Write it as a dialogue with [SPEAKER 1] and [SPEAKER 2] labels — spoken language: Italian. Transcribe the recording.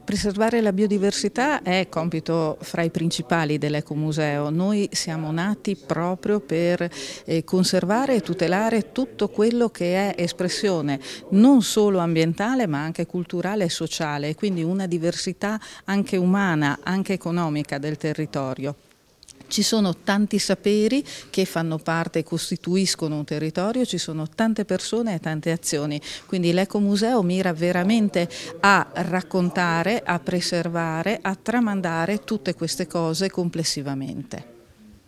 [SPEAKER 1] Preservare la biodiversità è compito fra i principali dell'Ecomuseo. Noi siamo nati proprio per conservare e tutelare tutto quello che è espressione non solo ambientale ma anche culturale e sociale, quindi una diversità anche umana, anche economica del territorio. Ci sono tanti saperi che fanno parte e costituiscono un territorio, ci sono tante persone e tante azioni, quindi l'Ecomuseo mira veramente a raccontare, a preservare, a tramandare tutte queste cose complessivamente.